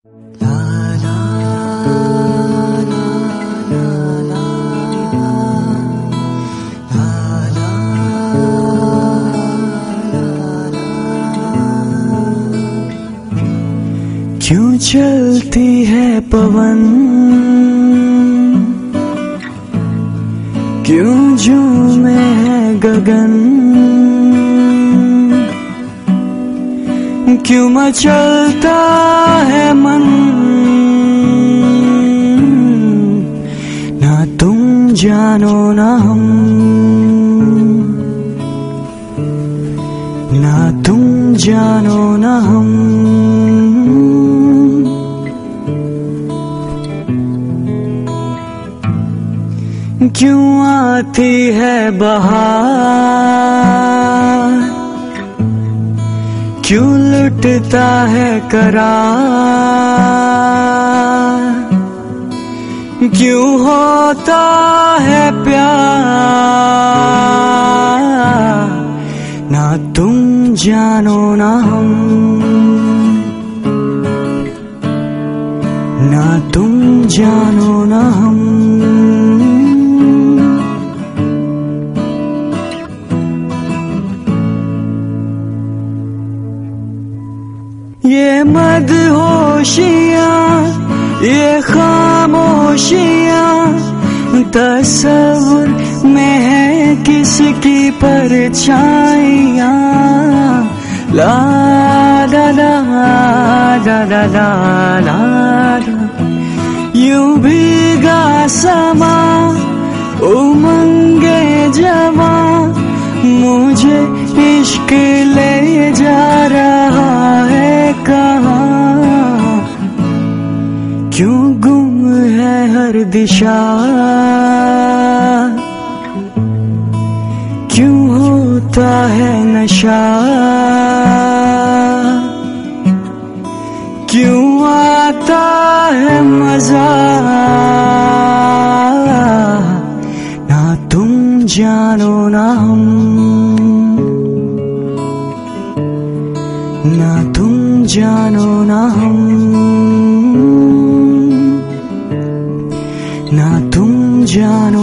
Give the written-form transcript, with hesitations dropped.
क्यों चलती है पवन, क्यों झूमे है गगन, क्यों मचलता है मन, ना तुम जानो ना हम, ना तुम जानो ना हम। क्यों आती है बहार, क्यों लुटता है करार, क्यों होता है प्यार, ना तुम जानो ना हम, ना तुम जानो ना हम। ये मदहोशियाँ, ये खामोशियाँ, तस्वुर में है किसकी परछाइयाँ। ला ला ला ला ला ला ला, यूं भीगा समा उमंगे जवा, मुझे इश्क ले जा रहा है कहाँ। क्यों गुम है हर दिशा, क्यों होता है नशा, क्यों आता है मजा, ना तुम जानो ना हम, ना तुम जानो ना हम, ना तुम जानो